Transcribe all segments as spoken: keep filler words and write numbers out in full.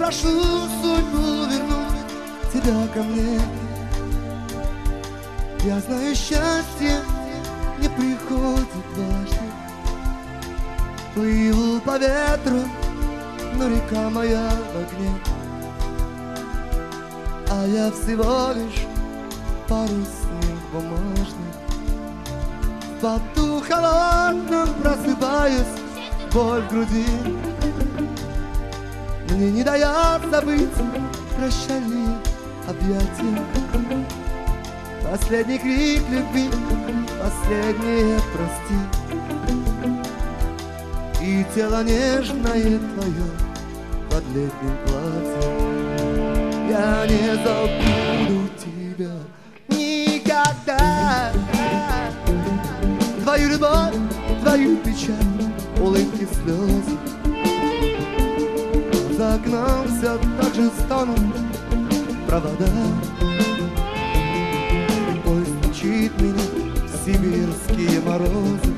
прошу судьбу вернуть тебя ко мне. Я знаю, счастье не приходит дважды. Плыву по ветру, но река моя в огне, а я всего лишь парусник бумажный. В поту холодном просыпаюсь, боль в груди мне не дает забыть прощальные объятия. Последний крик любви, последнее прости. И тело нежное твое под летним платьем. Я не забуду тебя никогда. Твою любовь, твою печаль, улыбки, слезы. За окном все так же стонут провода. И поезд мчит меня в сибирские морозы.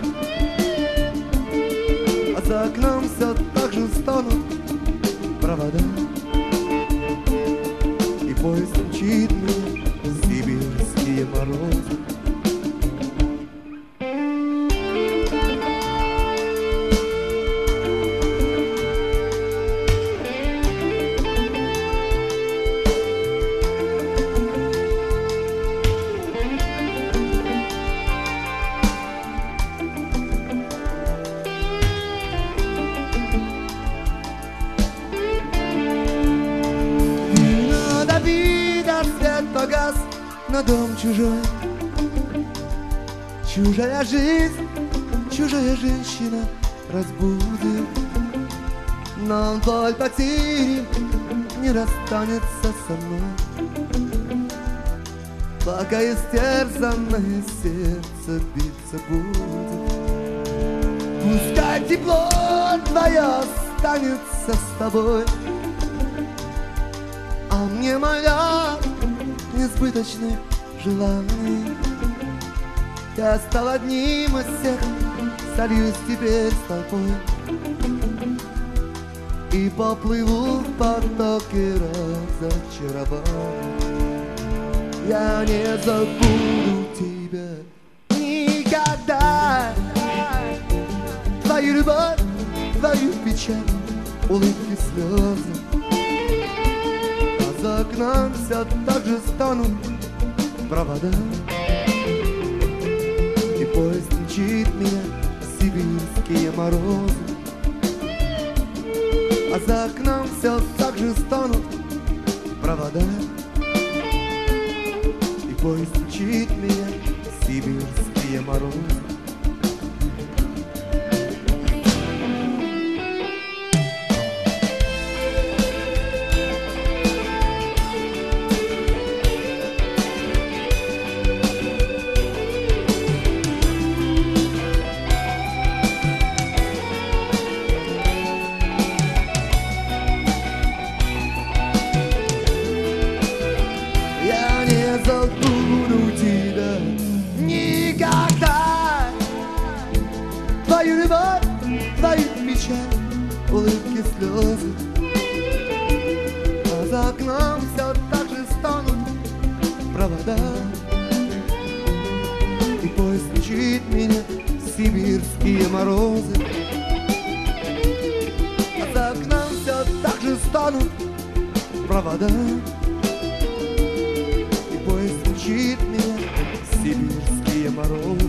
А за окном все так же стонут провода. И поезд мчит меня в сибирские морозы. Погас на дом чужой. Чужая жизнь, чужая женщина разбудит. Но боль потери не расстанется со мной, пока истерзанное сердце биться будет. Пускай тепло твое останется с тобой, а мне моя несбыточных желаний. Я стал одним из всех, сольюсь теперь с тобой и поплыву в потоке разочарований. Я не забуду тебя никогда. Твою любовь, твою печаль, улыбки, слезы. За окном все так же стонут провода. И поезд мчит меня в сибирские морозы. А за окном все так же стонут провода. И поезд мчит меня в сибирские морозы. Забуду тебя никогда. Твою любовь, твою печаль, улыбки, слезы. А за окном все так же стонут провода. И поезд мчит меня в сибирские морозы. А за окном все так же стонут провода. Мчит меня в сибирские морозы.